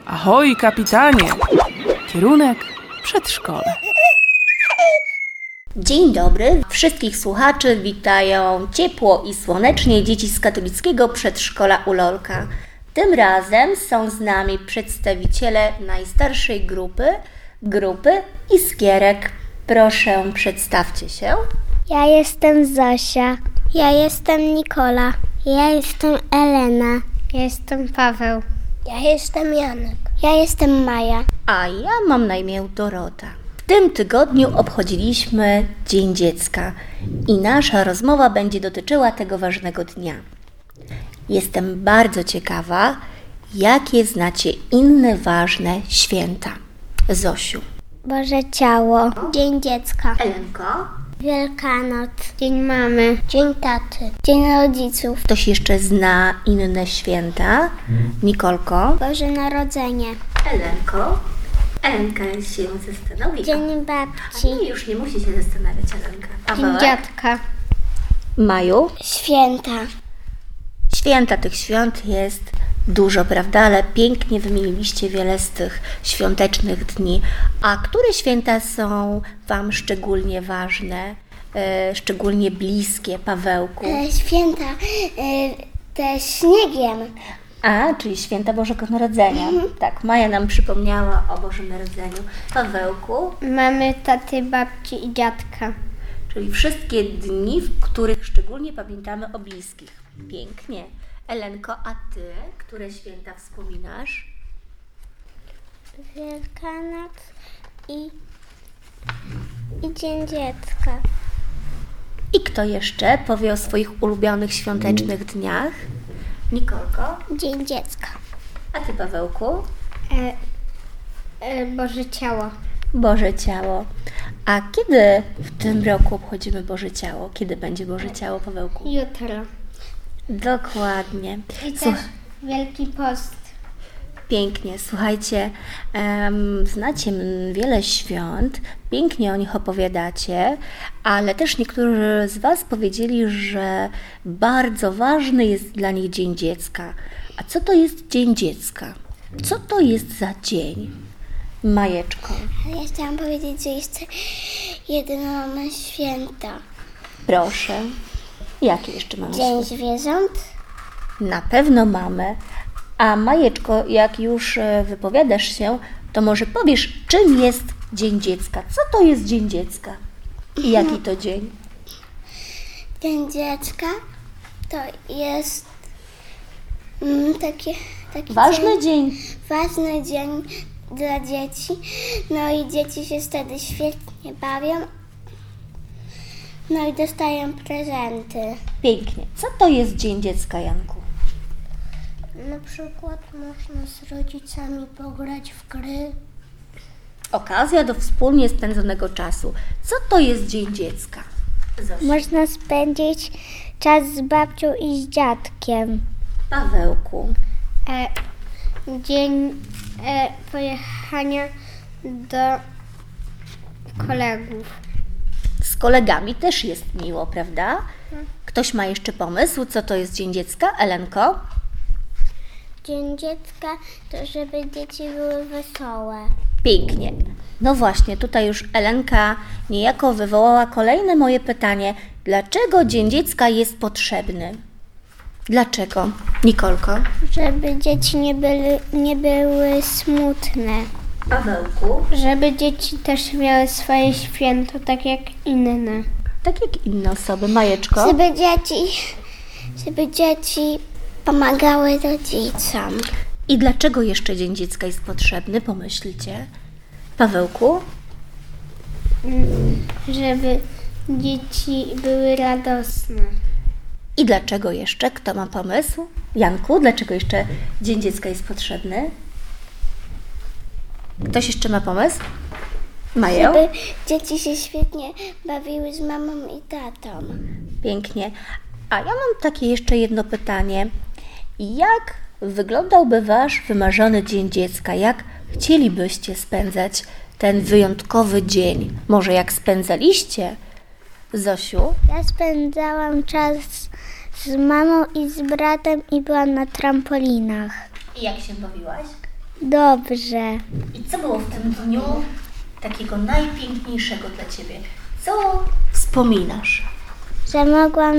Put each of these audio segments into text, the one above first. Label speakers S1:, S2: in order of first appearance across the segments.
S1: Ahoj, kapitanie! Kierunek przedszkole.
S2: Dzień dobry, wszystkich słuchaczy witają ciepło i słonecznie dzieci z katolickiego przedszkola u Lolka. Tym razem są z nami przedstawiciele najstarszej grupy Iskierek. Proszę, przedstawcie się.
S3: Ja jestem Zosia. Ja jestem Nikola. Ja jestem Elena. Ja jestem Paweł. Ja jestem Janek. Ja jestem Maja.
S2: A ja mam na imię Dorota. W tym tygodniu obchodziliśmy Dzień Dziecka i nasza rozmowa będzie dotyczyła tego ważnego dnia. Jestem bardzo ciekawa, jakie znacie inne ważne święta. Zosiu.
S3: Boże Ciało. Dzień Dziecka.
S2: Elenko.
S3: Wielkanoc. Dzień Mamy. Dzień Taty. Dzień Rodziców.
S2: Ktoś jeszcze zna inne święta? Nikolko.
S3: Boże Narodzenie.
S2: Elenko. Elenka się zastanowi.
S3: Dzień Babci.
S2: A nie, już nie musi się zastanawiać Elenka.
S3: Dzień Dziadka.
S2: Maju.
S3: Święta.
S2: Święta, tych świąt jest dużo, prawda? Ale pięknie wymieniliście wiele z tych świątecznych dni. A które święta są Wam szczególnie ważne, szczególnie bliskie, Pawełku?
S3: Święta te śniegiem.
S2: A, czyli święta Bożego Narodzenia. Tak, Maja nam przypomniała o Bożym Narodzeniu. Pawełku?
S3: Mamy taty, babci i dziadka.
S2: Czyli wszystkie dni, w których szczególnie pamiętamy o bliskich. Pięknie. Elenko, a Ty, które święta wspominasz?
S3: Wielkanoc i Dzień Dziecka.
S2: I kto jeszcze powie o swoich ulubionych świątecznych dniach? Nikolko?
S3: Dzień Dziecka.
S2: A Ty, Pawełku?
S3: Boże Ciało.
S2: Boże Ciało. A kiedy w tym roku obchodzimy Boże Ciało? Kiedy będzie Boże Ciało, Pawełku?
S3: Jutro.
S2: Dokładnie.
S3: I też Wielki Post.
S2: Pięknie. Słuchajcie, znacie wiele świąt, pięknie o nich opowiadacie, ale też niektórzy z Was powiedzieli, że bardzo ważny jest dla nich Dzień Dziecka. A co to jest Dzień Dziecka? Co to jest za dzień? Majeczko.
S3: Ja chciałam powiedzieć, że jest jedyne mamy święta.
S2: Proszę. Jakie jeszcze mamy?
S3: Dzień Zwierząt.
S2: Na pewno mamy. A Majeczko, jak już wypowiadasz się, to może powiesz, czym jest Dzień Dziecka? Co to jest Dzień Dziecka? I jaki to dzień?
S3: Dzień Dziecka to jest taki
S2: Ważny dzień.
S3: ważny dzień dla dzieci. No i dzieci się wtedy świetnie bawią. No i dostają prezenty.
S2: Pięknie. Co to jest Dzień Dziecka, Janku?
S3: Na przykład można z rodzicami pograć w gry.
S2: Okazja do wspólnie spędzonego czasu. Co to jest Dzień Dziecka? Zosia.
S3: Można spędzić czas z babcią i z dziadkiem.
S2: Pawełku.
S3: Dzień pojechania do kolegów.
S2: Z kolegami też jest miło, prawda? Ktoś ma jeszcze pomysł, co to jest Dzień Dziecka? Elenko?
S3: Dzień Dziecka to żeby dzieci były wesołe.
S2: Pięknie. No właśnie, tutaj już Elenka niejako wywołała kolejne moje pytanie. Dlaczego Dzień Dziecka jest potrzebny? Dlaczego? Nikolko?
S3: Żeby dzieci nie były smutne.
S2: Pawełku?
S3: Żeby dzieci też miały swoje święto, tak jak inne.
S2: Tak jak inne osoby. Majeczko?
S3: Żeby dzieci pomagały rodzicom.
S2: I dlaczego jeszcze Dzień Dziecka jest potrzebny? Pomyślcie. Pawełku?
S3: Żeby dzieci były radosne.
S2: I dlaczego jeszcze? Kto ma pomysł? Janku, dlaczego jeszcze Dzień Dziecka jest potrzebny? Ktoś jeszcze ma pomysł? Mają?
S3: Żeby dzieci się świetnie bawiły z mamą i tatą.
S2: Pięknie. A ja mam takie jeszcze jedno pytanie. Jak wyglądałby Wasz wymarzony Dzień Dziecka? Jak chcielibyście spędzać ten wyjątkowy dzień? Może jak spędzaliście? Zosiu?
S3: Ja spędzałam czas z mamą i z bratem i byłam na trampolinach.
S2: I jak się bawiłaś?
S3: Dobrze.
S2: I co było w tym dniu takiego najpiękniejszego dla Ciebie? Co wspominasz?
S3: Że mogłam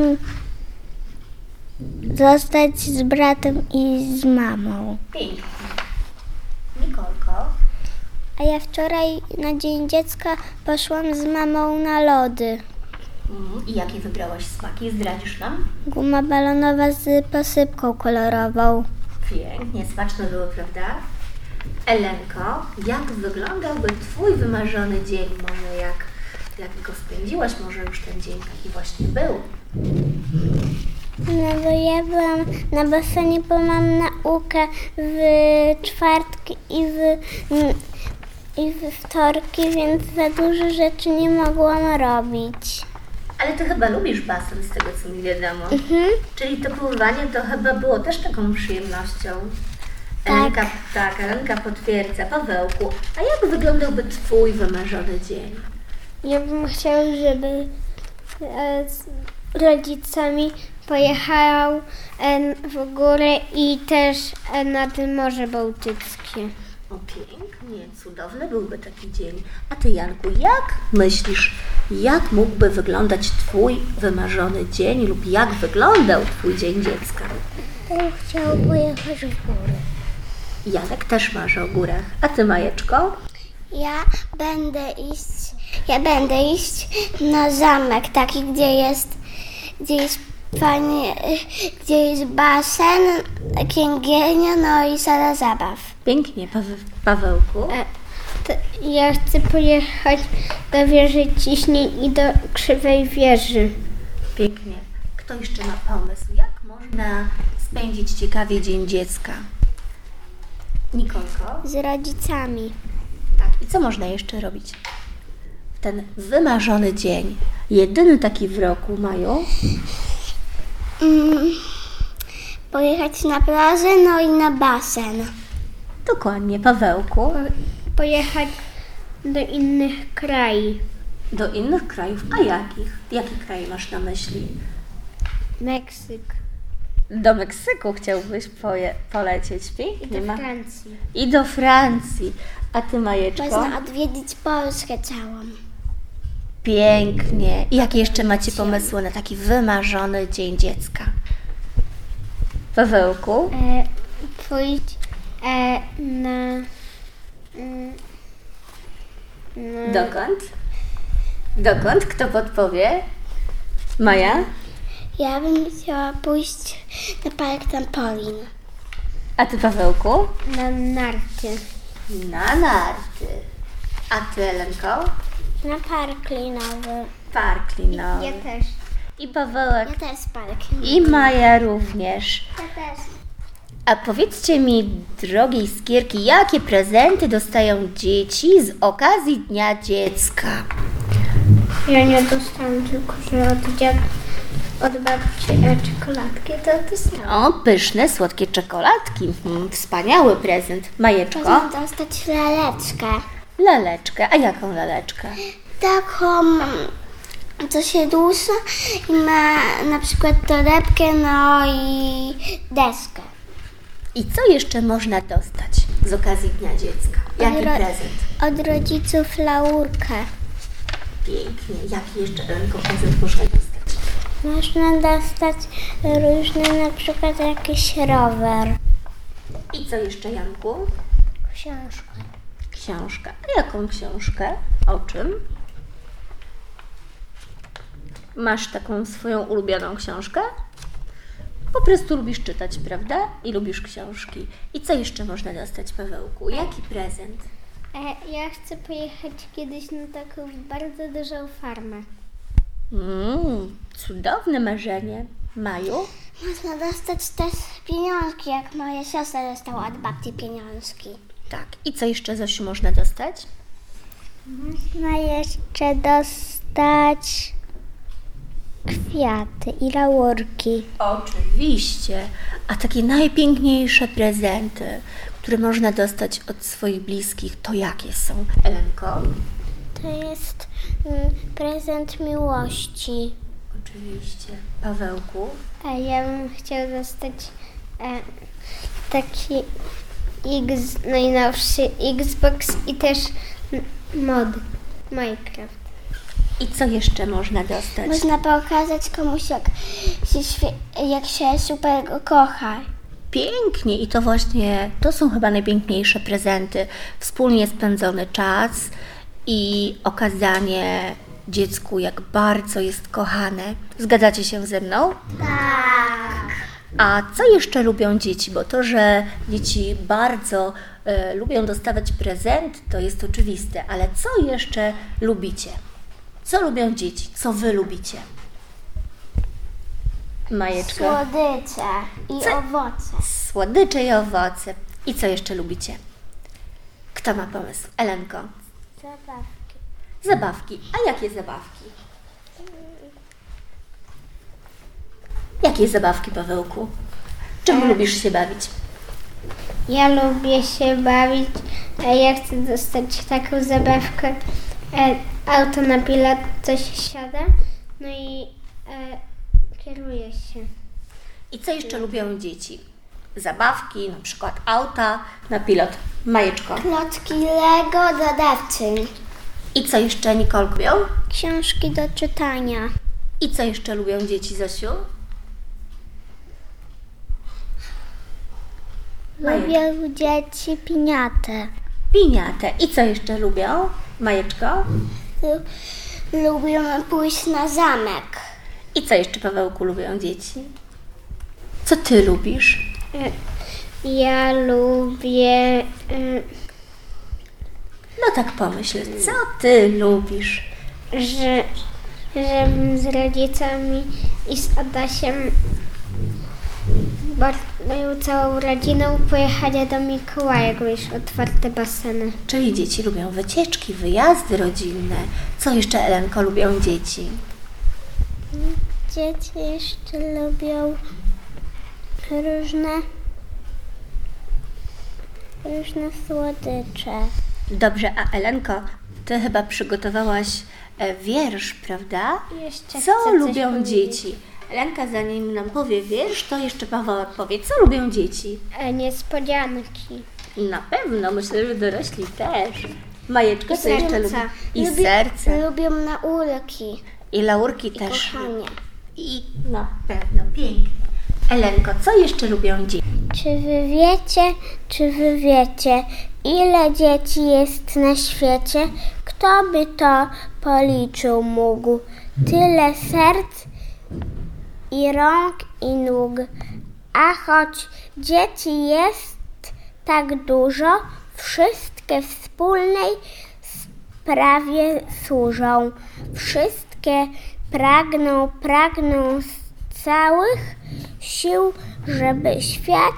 S3: zostać z bratem i z mamą.
S2: Pięknie. Nikolko?
S3: A ja wczoraj na Dzień Dziecka poszłam z mamą na lody.
S2: I jakie wybrałaś smaki? Zdradzisz nam?
S3: Guma balonowa z posypką kolorową.
S2: Pięknie, smaczne były, prawda? Elenko, jak wyglądałby Twój wymarzony dzień? Może jak go spędziłaś? Może już ten dzień taki właśnie był?
S3: No bo ja byłam na basenie, bo mam naukę w czwartki i w wtorki, więc za dużo rzeczy nie mogłam robić.
S2: Ale Ty chyba lubisz basen, z tego co mi wiadomo. Czyli to pływanie to chyba było też taką przyjemnością.
S3: Tak.
S2: Elenka potwierdza. Pawełku, a jak wyglądałby Twój wymarzony dzień?
S3: Ja bym chciała, żeby z rodzicami pojechał w górę i też nad Morze Bałtyckie.
S2: O, pięknie, cudowny byłby taki dzień. A Ty, Janku, jak myślisz, jak mógłby wyglądać Twój wymarzony dzień lub jak wyglądał Twój dzień dziecka?
S3: Ja bym chciała pojechać w górę.
S2: Janek też marzy o górach. A Ty, Majeczko?
S3: Ja będę iść na zamek taki, gdzie jest fajnie, gdzie jest basen, księgielnia, no i sala zabaw.
S2: Pięknie, Pawełku.
S3: Ja chcę pojechać do wieży Ciśnień i do Krzywej Wieży.
S2: Pięknie. Kto jeszcze ma pomysł? Jak można spędzić ciekawie dzień dziecka? Nikolko?
S3: Z rodzicami.
S2: Tak. I co można jeszcze robić? W ten wymarzony dzień, jedyny taki w roku, Maju?
S3: Pojechać na plażę, no i na basen.
S2: Dokładnie, Pawełku.
S3: Pojechać do innych krajów.
S2: Do innych krajów. A jakich? Jakie kraje masz na myśli?
S3: Meksyk.
S2: Do Meksyku chciałbyś polecieć. Pięknie.
S3: Francji.
S2: I do Francji. A Ty, Majeczko?
S3: Można odwiedzić Polskę całą.
S2: Pięknie. I jakie jeszcze macie pomysły na taki wymarzony dzień dziecka? Pawełku?
S3: Pójść
S2: Dokąd? Dokąd? Kto podpowie? Maja?
S3: Ja bym chciała pójść na park trampolin.
S2: A Ty, Pawełku?
S3: Na narty.
S2: Na narty. A Ty, Elenko?
S3: Na park linowy.
S2: Park linowy.
S3: Ja też.
S2: I Pawełek.
S3: Ja też park linowy.
S2: I Maja również.
S3: Ja też.
S2: A powiedzcie mi, drogie iskierki, jakie prezenty dostają dzieci z okazji Dnia Dziecka?
S3: Ja nie dostałam, tylko że od babci czekoladki to dostałam.
S2: O, pyszne, słodkie czekoladki. Wspaniały prezent. Majeczko?
S3: Można dostać laleczkę.
S2: Laleczkę. A jaką laleczkę?
S3: Taką, co się dusza i ma na przykład torebkę, no i deskę.
S2: I co jeszcze można dostać z okazji Dnia Dziecka? Jaki prezent?
S3: Od rodziców laurkę.
S2: Pięknie. Jaki jeszcze, Elenko, prezent można dostać?
S3: Można dostać różne, na przykład jakiś rower.
S2: I co jeszcze, Janku?
S3: Książkę.
S2: Książkę. A jaką książkę? O czym? Masz taką swoją ulubioną książkę? Po prostu lubisz czytać, prawda? I lubisz książki. I co jeszcze można dostać, Pawełku? Jaki prezent?
S3: Ja chcę pojechać kiedyś na taką bardzo dużą farmę.
S2: Cudowne marzenie. Maju?
S3: Można dostać też pieniążki, jak moja siostra dostała od babci pieniążki.
S2: Tak. I co jeszcze, Zosiu, można dostać?
S3: Można jeszcze dostać kwiaty i laurki.
S2: Oczywiście. A takie najpiękniejsze prezenty, które można dostać od swoich bliskich, to jakie są? Elenko?
S3: To jest prezent miłości.
S2: Oczywiście. Pawełku?
S3: A ja bym chciała dostać taki najnowszy Xbox i też mod Minecraft.
S2: I co jeszcze można dostać?
S3: Można pokazać komuś, jak się super go kocha.
S2: Pięknie i to są chyba najpiękniejsze prezenty. Wspólnie spędzony czas i okazanie dziecku, jak bardzo jest kochane. Zgadzacie się ze mną?
S3: Tak.
S2: A co jeszcze lubią dzieci? Bo to, że dzieci bardzo lubią dostawać prezenty, to jest oczywiste. Ale co jeszcze lubicie? Co lubią dzieci? Co wy lubicie? Majeczko?
S3: Słodycze i owoce.
S2: Słodycze i owoce. I co jeszcze lubicie? Kto ma pomysł? Elenko.
S3: Zabawki.
S2: Zabawki. A jakie zabawki? Jakie zabawki, Pawełku? Czym lubisz się bawić?
S3: Ja lubię się bawić, a ja chcę dostać taką zabawkę. Auto na pilot, coś siada, no i kieruje się.
S2: I co jeszcze lubią dzieci? Zabawki, na przykład auta na pilot. Majeczko.
S3: Klocki Lego dodawcy.
S2: I co jeszcze, Nikolko, lubią?
S3: Książki do czytania.
S2: I co jeszcze lubią dzieci, Zosiu?
S3: Lubią dzieci piniatę.
S2: Piniatę. I co jeszcze lubią? Majeczko?
S3: Lubią pójść na zamek.
S2: I co jeszcze, Pawełku, lubią dzieci? Co ty lubisz?
S3: Ja lubię...
S2: No tak pomyśl, co ty lubisz?
S3: żebym z rodzicami i z Adasiem moją całą rodziną pojechali do Mikołaja, bo już otwarte baseny.
S2: Czyli dzieci lubią wycieczki, wyjazdy rodzinne. Co jeszcze, Elenko, lubią dzieci?
S3: Dzieci jeszcze lubią różne słodycze.
S2: Dobrze, a Elenko, ty chyba przygotowałaś wiersz, prawda?
S3: Jeszcze
S2: Co
S3: chcę coś
S2: lubią
S3: powiedzieć.
S2: dzieci? Elenka, zanim nam powie wiersz, to jeszcze Paweł odpowie, co lubią dzieci?
S3: Niespodzianki.
S2: Na pewno, myślę, że dorośli też. Majeczko,
S3: I
S2: co jeszcze lubi?
S3: serca.
S2: I serce.
S3: Lubią laurki.
S2: I laurki
S3: I
S2: też.
S3: kochanie.
S2: I na pewno, pięknie. Elenko, co jeszcze lubią dzieci?
S3: Czy wy wiecie, ile dzieci jest na świecie? Kto by to policzył mógł? Tyle serc i rąk i nóg. A choć dzieci jest tak dużo, wszystkie wspólnej sprawie służą. Wszystkie pragną z całych sił, żeby świat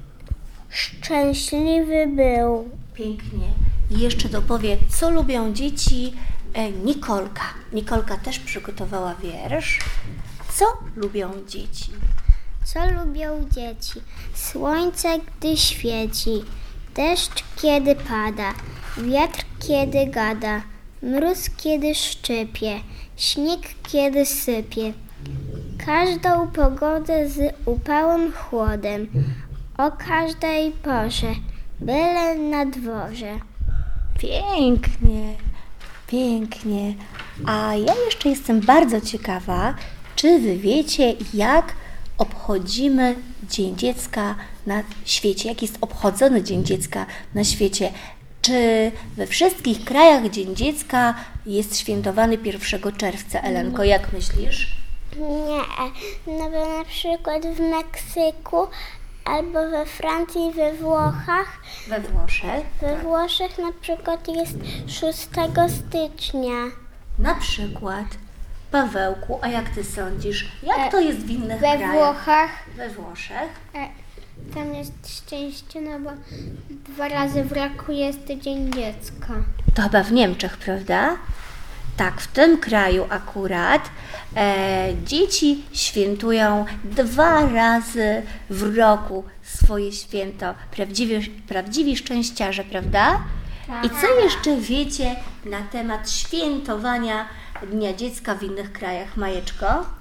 S3: szczęśliwy był.
S2: Pięknie. I jeszcze dopowie, co lubią dzieci Nikolka. Nikolka też przygotowała wiersz. Co lubią dzieci?
S3: Co lubią dzieci? Słońce, gdy świeci, deszcz, kiedy pada, wiatr, kiedy gada, mróz, kiedy szczypie, śnieg, kiedy sypie. Każdą pogodę z upałym chłodem, o każdej porze, byle na dworze.
S2: Pięknie, pięknie. A ja jeszcze jestem bardzo ciekawa, czy wy wiecie, jak obchodzimy Dzień Dziecka na świecie? Jak jest obchodzony Dzień Dziecka na świecie? Czy we wszystkich krajach Dzień Dziecka jest świętowany 1 czerwca? Elenko, jak myślisz?
S3: Nie, no bo na przykład w Meksyku albo we Francji, we Włochach.
S2: We Włoszech?
S3: We Włoszech na przykład jest 6 stycznia.
S2: Na przykład. Pawełku, a jak ty sądzisz? Jak to jest w innych
S3: We
S2: krajach?
S3: Włochach
S2: We Włoszech?
S3: tam jest szczęście, no bo 2 razy w roku jest Dzień Dziecka.
S2: To chyba w Niemczech, prawda? Tak, w tym kraju akurat dzieci świętują 2 razy w roku swoje święto. Prawdziwi szczęściarze, prawda? I co jeszcze wiecie na temat świętowania Dnia Dziecka w innych krajach, Majeczko?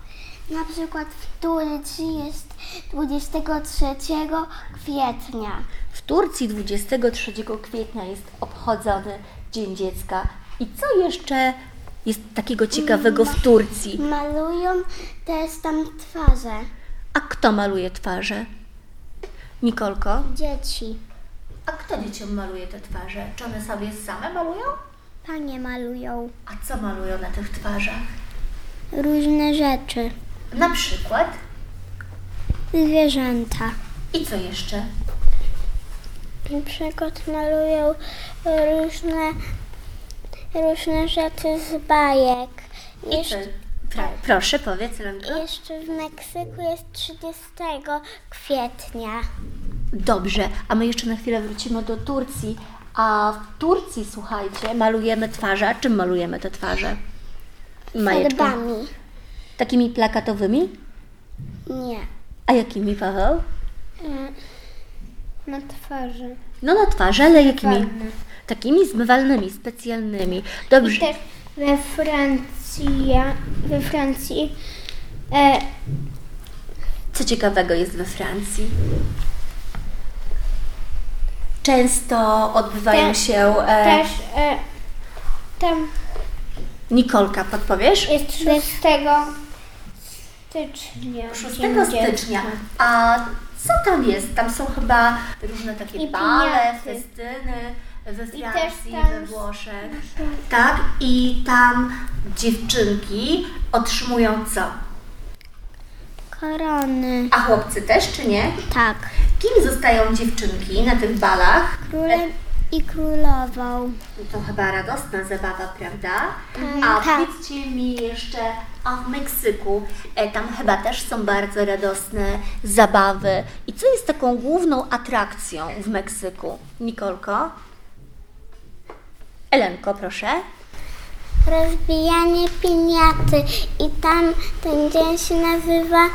S3: Na przykład w Turcji jest 23 kwietnia.
S2: W Turcji 23 kwietnia jest obchodzony Dzień Dziecka. I co jeszcze jest takiego ciekawego w Turcji?
S3: Malują też tam twarze.
S2: A kto maluje twarze? Nikolko?
S3: Dzieci.
S2: A kto dzieciom maluje te twarze? Czy one sobie same malują?
S3: Panie malują
S2: A co malują na tych twarzach?
S3: różne rzeczy.
S2: Na przykład?
S3: Zwierzęta.
S2: I co jeszcze?
S3: Na przykład malują różne rzeczy z bajek.
S2: Proszę, powiedz, Lenko.
S3: Jeszcze w Meksyku jest 30 kwietnia.
S2: Dobrze, a my jeszcze na chwilę wrócimy do Turcji. A w Turcji, słuchajcie, malujemy twarze. A czym malujemy te twarze? Majeczko?
S3: Farbami.
S2: Takimi plakatowymi?
S3: Nie.
S2: A jakimi, Paweł?
S3: Na twarzy.
S2: No na twarze, ale jakimi?
S3: Zmywalne.
S2: Takimi zmywalnymi, specjalnymi. Dobrze.
S3: I też we Francji
S2: Co ciekawego jest we Francji? Często odbywają się...
S3: też tam
S2: Nikolka, podpowiesz?
S3: jest 6 stycznia.
S2: 6
S3: Dzień
S2: stycznia.
S3: Dziecka.
S2: A co tam jest? Tam są chyba różne takie
S3: I
S2: bale,
S3: piniaty.
S2: festyny we
S3: I też
S2: Francji,
S3: tam
S2: we Włoszech. Tak? I tam dziewczynki otrzymują co?
S3: Korony.
S2: A chłopcy też, czy nie?
S3: Tak.
S2: Kim zostają dziewczynki na tych balach?
S3: Królem i królową.
S2: To chyba radosna zabawa, prawda?
S3: Tak.
S2: A powiedzcie mi jeszcze, a w Meksyku, tam chyba też są bardzo radosne zabawy. I co jest taką główną atrakcją w Meksyku? Nikolko? Elenko, proszę.
S3: Rozbijanie piniaty i tam ten dzień się nazywa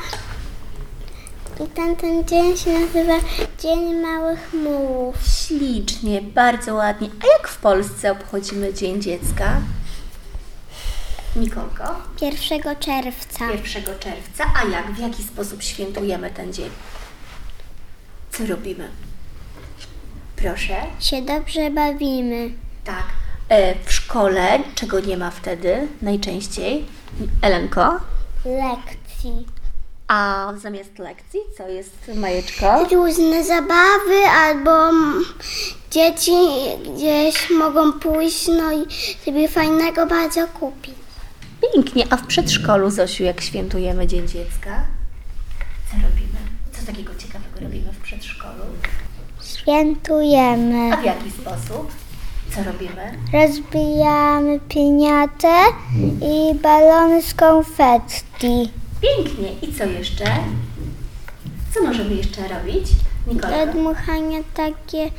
S3: Dzień Małych Mułów.
S2: Ślicznie, bardzo ładnie. A jak w Polsce obchodzimy Dzień Dziecka? Nikolko?
S3: 1 czerwca.
S2: 1 czerwca. A jak? W jaki sposób świętujemy ten dzień? Co robimy? Proszę.
S3: Się dobrze bawimy.
S2: Tak. W szkole czego nie ma wtedy najczęściej? Elenko?
S3: Lekcji.
S2: A zamiast lekcji co jest, Majeczko?
S3: Różne zabawy albo dzieci gdzieś mogą pójść i sobie fajnego bardzo kupić.
S2: Pięknie. A w przedszkolu, Zosiu, jak świętujemy Dzień Dziecka? Co robimy? Co takiego ciekawego robimy w przedszkolu?
S3: Świętujemy.
S2: A w jaki sposób? Co robimy?
S3: Rozbijamy piniatę i balony z konfetti.
S2: Pięknie. I co jeszcze? Co możemy jeszcze robić? Nikolka?
S3: Dmuchanie takie,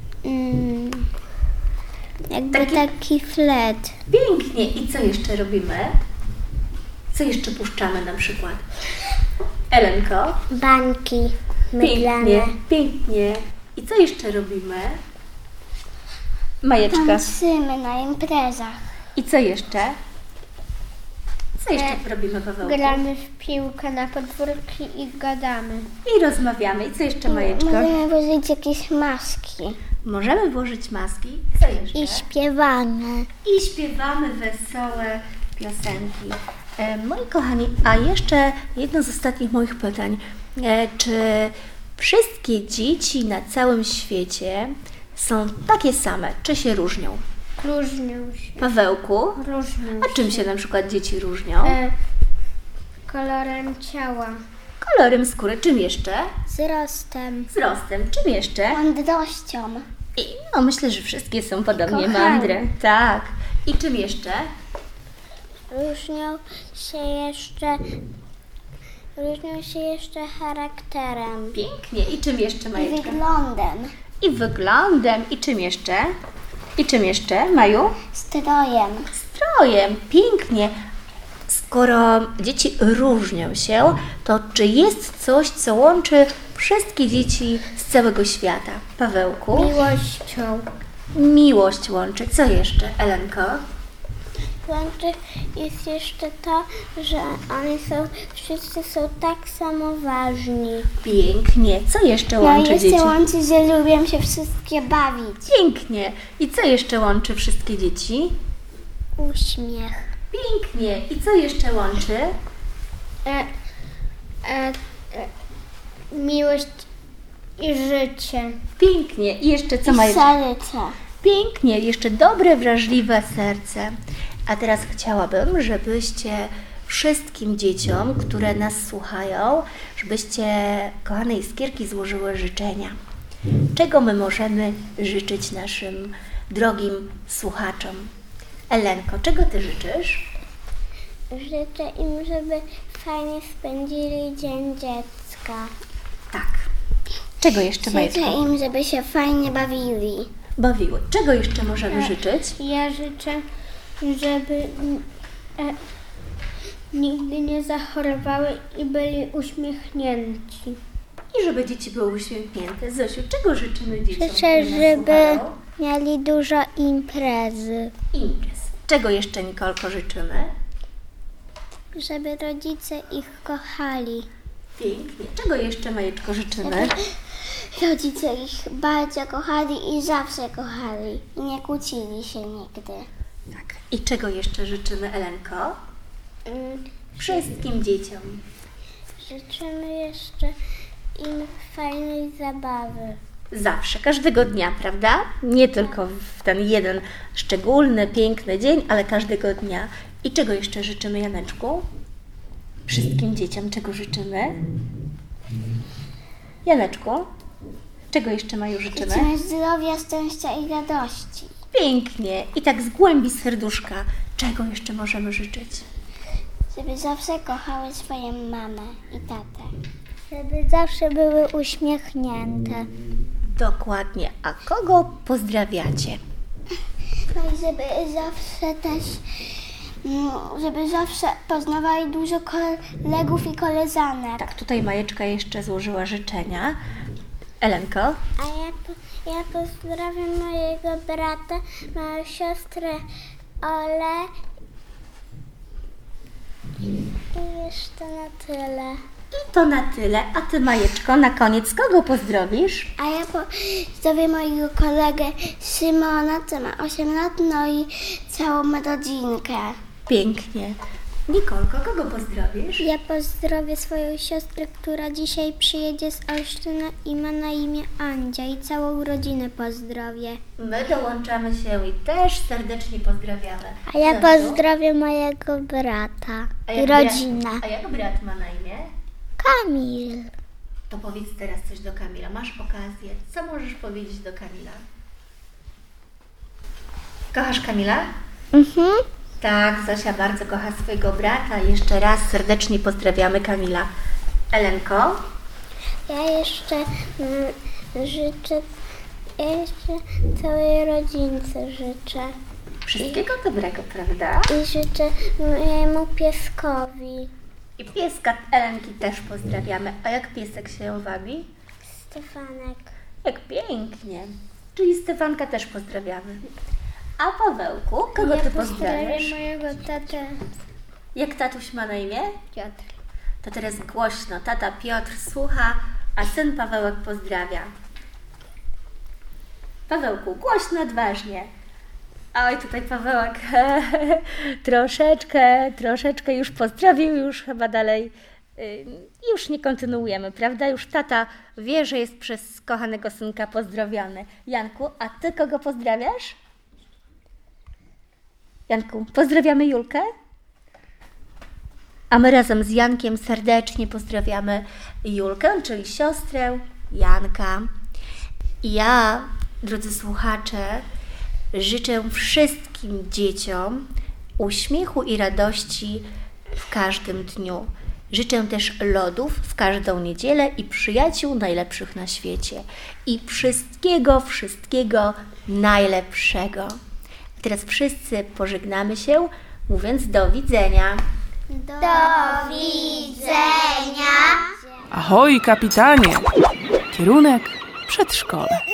S3: jakby taki flet.
S2: Pięknie. I co jeszcze robimy? Co jeszcze puszczamy na przykład? Elenko?
S3: Bańki mydlane.
S2: Pięknie, pięknie. I co jeszcze robimy? Majeczka.
S3: Tańczymy na imprezach.
S2: I co jeszcze? Co jeszcze robimy, Pawełku?
S3: Gramy w piłkę na podwórki i gadamy.
S2: I rozmawiamy. I co jeszcze, Majeczko?
S3: Możemy włożyć jakieś maski.
S2: Możemy włożyć maski. Co jeszcze?
S3: I śpiewamy.
S2: I śpiewamy wesołe piosenki. Moi kochani, a jeszcze jedno z ostatnich moich pytań. Czy wszystkie dzieci na całym świecie są takie same, czy się różnią?
S3: Różnią się.
S2: Pawełku,
S3: Różnią
S2: a czym się na przykład dzieci różnią?
S3: Kolorem ciała.
S2: Kolorem skóry, czym jeszcze?
S3: Wzrostem.
S2: Wzrostem, czym jeszcze?
S3: Mądrością.
S2: I myślę, że wszystkie są podobnie
S3: Kochaniem.
S2: mądre. Tak. I czym jeszcze?
S3: Różnią się jeszcze charakterem.
S2: Pięknie. I czym jeszcze,
S3: I
S2: Majeczka?
S3: wyglądem.
S2: I wyglądem. I czym jeszcze? I czym jeszcze, Maju?
S3: Strojem.
S2: Strojem. Pięknie. Skoro dzieci różnią się, to czy jest coś, co łączy wszystkie dzieci z całego świata? Pawełku?
S3: Miłością.
S2: Miłość łączy. Co jeszcze, Elenko?
S3: łączy, jest jeszcze to, że wszyscy są tak samo ważni.
S2: Pięknie. Co jeszcze łączy dzieci?
S3: Łączy, że lubią się wszystkie bawić.
S2: Pięknie. I co jeszcze łączy wszystkie dzieci?
S3: Uśmiech.
S2: Pięknie. I co jeszcze łączy?
S3: Miłość i życie.
S2: Pięknie. I jeszcze co ma?
S3: Serce.
S2: Pięknie. Jeszcze dobre, wrażliwe serce. A teraz chciałabym, żebyście wszystkim dzieciom, które nas słuchają, żebyście, kochane iskierki, złożyły życzenia. Czego my możemy życzyć naszym drogim słuchaczom? Elenko, czego Ty życzysz?
S3: Życzę im, żeby fajnie spędzili Dzień Dziecka.
S2: Tak. Czego jeszcze, Majeczko?
S3: Życzę im, żeby się fajnie bawili.
S2: Bawiły. Czego jeszcze możemy życzyć?
S3: Ja życzę, żeby nigdy nie zachorowały i byli uśmiechnięci.
S2: I żeby dzieci były uśmiechnięte. Zosiu, czego życzymy dzieciom?
S3: Życzę,
S2: które nas
S3: żeby
S2: słuchają?
S3: mieli dużo imprezy.
S2: Imprez. Czego jeszcze, Nikolko, życzymy?
S3: Żeby rodzice ich kochali.
S2: Pięknie. Czego jeszcze, Majeczko, życzymy?
S3: Rodzice ich bardzo kochali i zawsze kochali. I nie kłócili się nigdy.
S2: Tak. I czego jeszcze życzymy, Elenko? Wszystkim dzieciom.
S3: Życzymy jeszcze im fajnej zabawy.
S2: Zawsze, każdego dnia, prawda? Nie tylko w ten jeden szczególny, piękny dzień, ale każdego dnia. I czego jeszcze życzymy, Janeczku? Wszystkim dzieciom czego życzymy? Janeczku, czego jeszcze, Maju, życzymy?
S3: Życzymy zdrowia, szczęścia i radości.
S2: Pięknie. I tak z głębi serduszka, czego jeszcze możemy życzyć?
S3: Żeby zawsze kochały swoją mamę i tatę. Żeby zawsze były uśmiechnięte.
S2: Dokładnie. A kogo pozdrawiacie?
S3: No i żeby zawsze poznawali dużo kolegów i koleżanek.
S2: Tak, tutaj Majeczka jeszcze złożyła życzenia. Elenko?
S3: A ja pozdrawiam mojego brata, moją siostrę Olę i jeszcze na tyle.
S2: I to na tyle. A Ty, Majeczko, na koniec kogo pozdrowisz?
S3: A ja pozdrowię mojego kolegę Szymona, co ma 8 lat, no i całą rodzinkę.
S2: Pięknie. Nikolko, kogo pozdrowisz?
S3: Ja pozdrowię swoją siostrę, która dzisiaj przyjedzie z Olsztyna i ma na imię Andzia i całą rodzinę pozdrowię.
S2: My dołączamy się i też serdecznie pozdrawiamy.
S3: A ja
S2: Zosiu?
S3: pozdrowię mojego brata
S2: A
S3: i
S2: jak
S3: rodzinę.
S2: A jak brat ma na imię?
S3: Kamil.
S2: To powiedz teraz coś do Kamila. Masz okazję. Co możesz powiedzieć do Kamila? Kochasz Kamila?
S3: Mhm.
S2: Tak, Zosia bardzo kocha swojego brata. Jeszcze raz serdecznie pozdrawiamy Kamila. Elenko?
S3: Ja jeszcze życzę całej rodzince życzę.
S2: Wszystkiego dobrego, prawda?
S3: I życzę mojemu pieskowi.
S2: I pieska Elenki też pozdrawiamy. A jak piesek się wabi?
S3: Stefanek.
S2: Jak pięknie. Czyli Stefanka też pozdrawiamy. A Pawełku, kogo Ty pozdrawiasz?
S3: Mojego tatę
S2: Jak tatuś ma na imię?
S3: Piotr.
S2: To teraz głośno. Tata Piotr słucha, a syn Pawełek pozdrawia. Pawełku, głośno, odważnie. Oj, tutaj Pawełek troszeczkę już pozdrowił, już chyba dalej, już nie kontynuujemy, prawda? Już tata wie, że jest przez kochanego synka pozdrowiony. Janku, a Ty kogo pozdrawiasz? Janku, pozdrawiamy Julkę? A my razem z Jankiem serdecznie pozdrawiamy Julkę, czyli siostrę Janka. I ja, drodzy słuchacze, życzę wszystkim dzieciom uśmiechu i radości w każdym dniu. Życzę też lodów w każdą niedzielę i przyjaciół najlepszych na świecie. I wszystkiego najlepszego. Teraz wszyscy pożegnamy się, mówiąc do widzenia.
S3: Do widzenia.
S1: Ahoj, kapitanie! Kierunek przedszkole.